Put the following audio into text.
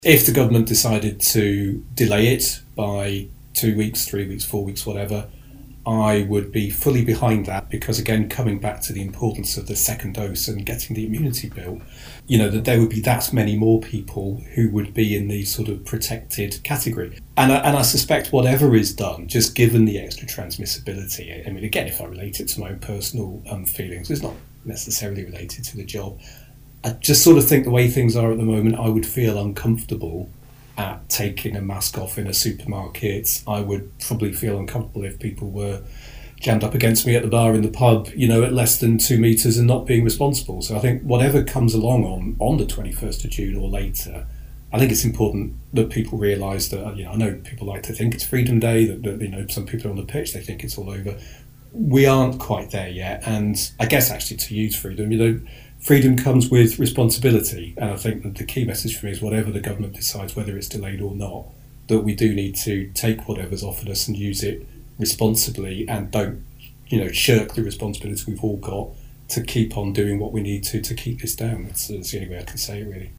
If the government decided to delay it by 2 weeks, 3 weeks, 4 weeks, whatever, I would be fully behind that because, again, coming back to the importance of the second dose and getting the immunity built, that there would be that many more people who would be in the sort of protected category. And I suspect whatever is done, just given the extra transmissibility, I mean, again, if I relate it to my own personal feelings, it's not necessarily related to the job. I just sort of think the way things are at the moment, I would feel uncomfortable at taking a mask off in a supermarket. I would probably feel uncomfortable if people were jammed up against me at the bar in the pub, at less than 2 metres and not being responsible. So I think whatever comes along on the 21st of June or later, I think it's important that people realise that, I know people like to think it's Freedom Day, that some people are on the pitch, they think it's all over. We aren't quite there yet. And I guess actually to use freedom, freedom comes with responsibility, and I think that the key message for me is whatever the government decides, whether it's delayed or not, that we do need to take whatever's offered us and use it responsibly and don't, shirk the responsibility we've all got to keep on doing what we need to keep this down. That's the only way I can say it, really.